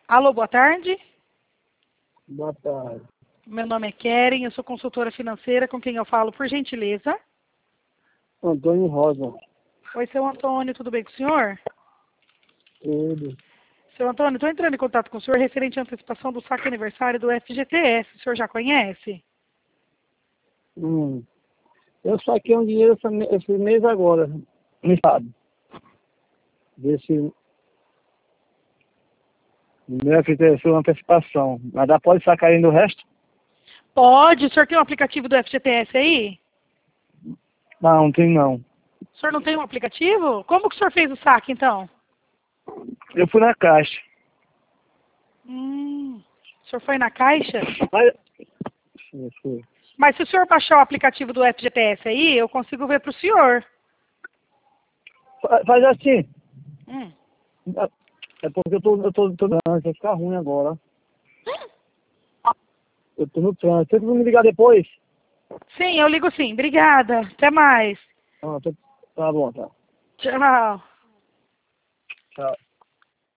Alô, boa tarde. Boa tarde. Meu nome é Keren, eu sou consultora financeira, com quem eu falo, por gentileza. Antônio Rosa. Oi, seu Antônio, tudo bem com o senhor? Tudo. Seu Antônio, estou entrando em contato com o senhor referente à antecipação do saque aniversário do FGTS. O senhor já conhece? Eu saquei um dinheiro esse mês agora, no estado. Desse meu FGTS foi uma antecipação. Mas dá pode sacar ainda o resto? Pode. O senhor tem um aplicativo do FGTS aí? Não tem não. O senhor não tem um aplicativo? Como que o senhor fez o saque, então? Eu fui na caixa. O senhor foi na caixa? Mas, eu fui. Mas se o senhor baixar o aplicativo do FGTS aí, eu consigo ver para o senhor. Faz assim. Hum. É porque eu tô vai ficar ruim agora. Eu tô no trânsito. Você vai me ligar depois? Sim, eu ligo sim. Obrigada. Até mais. Tá bom, tá. Tchau. Tchau.